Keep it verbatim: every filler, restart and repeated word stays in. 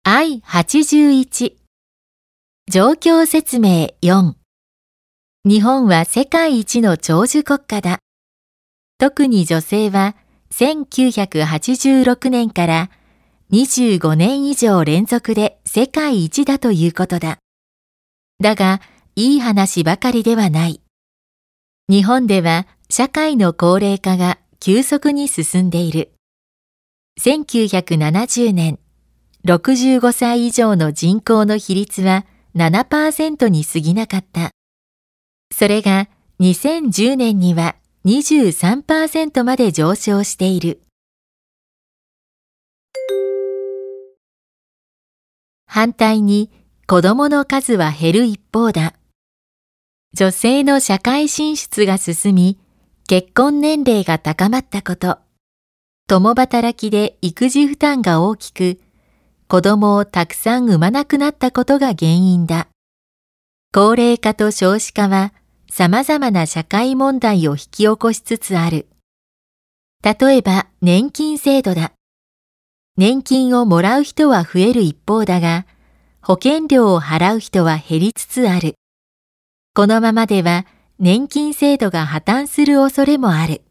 アイはちじゅういち 状況説明よん。日本は世界一の長寿国家だ。特に女性はせんきゅうひゃくはちじゅうろくねんからにじゅうごねん以上連続で世界一だということだ。だが、いい話ばかりではない。日本では社会の高齢化が急速に進んでいる。せんきゅうひゃくななじゅうねん、ろくじゅうごさい以上の人口の比率は ななパーセント に過ぎなかった。それがにせんじゅうねんには にじゅうさんパーセント まで上昇している。反対に子供の数は減る一方だ。女性の社会進出が進み、結婚年齢が高まったこと、共働きで育児負担が大きく、子供をたくさん産まなくなったことが原因だ。高齢化と少子化は様々な社会問題を引き起こしつつある。例えば年金制度だ。年金をもらう人は増える一方だが、保険料を払う人は減りつつある。このままでは年金制度が破綻する恐れもある。